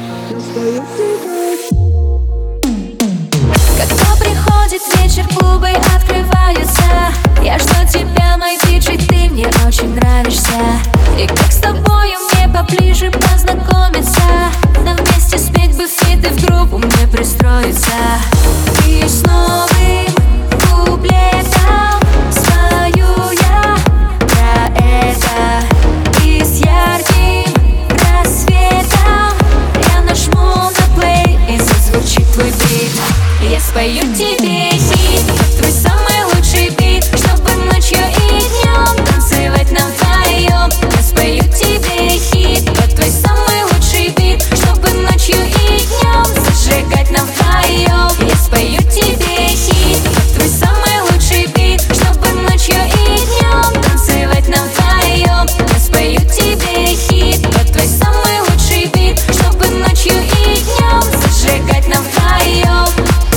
Когда приходит вечер, клубы открываются. Я жду тебя, мой диджей, ты мне очень нравишься. И как с тобою мне поближе познакомиться, нам вместе спеть бы фиты, в группу мне пристроиться. И с новым куплетом спою я про это. И с ярким рассветом я нажму на плей, и зазвучит твой бит. Я спою тебе хит, твой самый лучший бит, чтобы ночью и днем танцевать нам вдвоем. Я спою тебе хит, твой самый лучший бит, чтобы ночью и днем зажигать нам вдвоем. Я спою тебе хит, твой самый лучший бит, чтобы ночью и днем танцевать нам вдвоем. Я спою тебе хит, твой самый лучший бит, чтобы ночью и днем зажигать нам вдвоем.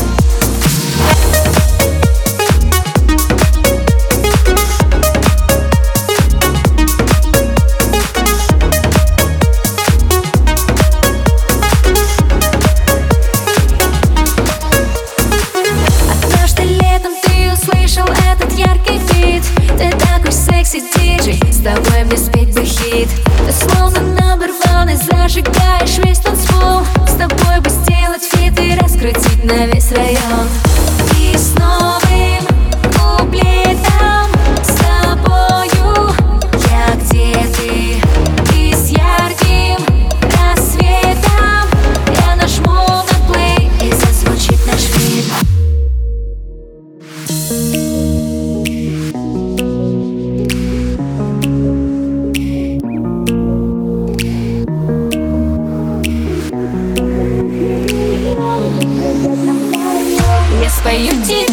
Этот яркий бит, ты такой секси диджей, с тобой мне спеть бы хит. Ты словно number one и зажигаешь весь танцпол. С тобой бы сделать фит и раскрутить на весь район. И с новым куплетом с тобою я где ты. И с ярким рассветом я нажму на плей, и зазвучит наш фит. Я спою тебе